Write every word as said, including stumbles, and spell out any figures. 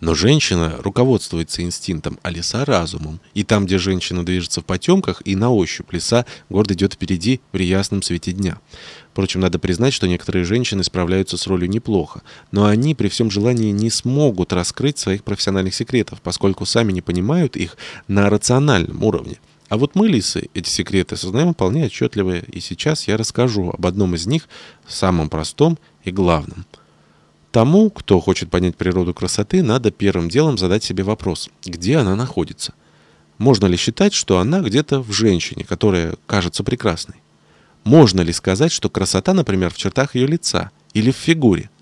Но женщина руководствуется инстинктом, а лиса — разумом. И там, где женщина движется в потемках и на ощупь, лиса гордо идет впереди при ясном свете дня. Впрочем, надо признать, что некоторые женщины справляются с ролью неплохо, но они при всем желании не смогут раскрыть своих профессиональных секретов, поскольку сами не понимают их на рациональном уровне. А вот мы, лисы, эти секреты сознаем вполне отчетливо, и сейчас я расскажу об одном из них, самом простом и главном. Тому, кто хочет понять природу красоты, надо первым делом задать себе вопрос, где она находится. Можно ли считать, что она где-то в женщине, которая кажется прекрасной? Можно ли сказать, что красота, например, в чертах ее лица или в фигуре?